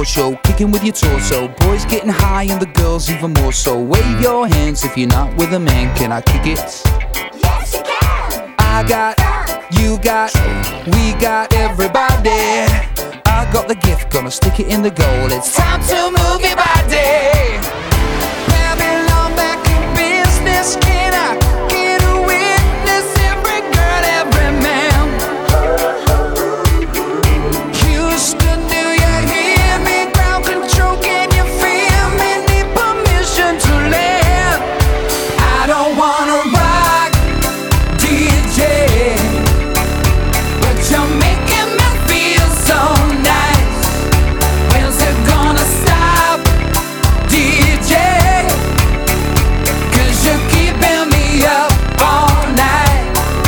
floor show, kicking with your torso. Boys getting high and the girls even more so. Wave your hands if you're not with a man. Can I kick it? Yes, you can. I got, you got, we got everybody. I got the gift, gonna stick it in the goal. It's time to move your body. Babylon back in business. Can I get a witness? Every girl, every man. Houston, do you hear me? Ground control, can you feel me? Need permission to land. I don't wanna rock, DJ, but you're making me feel so nice. When's it gonna stop, DJ? 'Cause you're keeping me up all night.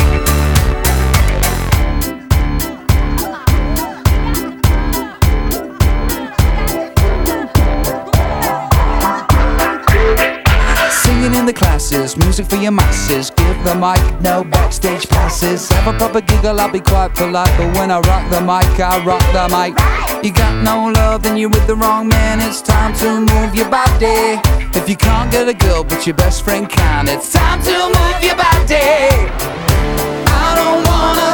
Singing in the classes, music for your masses. Give the mic, no backstage passes. Have a proper giggle, I'll be quite polite. But when I rock the mic, I rock the mic. You got no love, then you're with the wrong man. It's time to move your body. If you can't get a girl, but your best friend can, it's time to move your body. I don't wanna